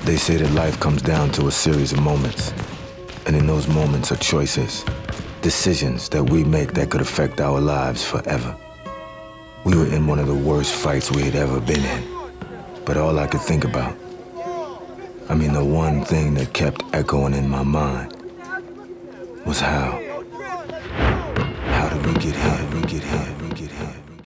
They say that life comes down to a series of moments. And in those moments are choices, decisions that we make that could affect our lives forever. We were in one of the worst fights we had ever been in. But all I could think about, the one thing that kept echoing in my mind was how did we get here?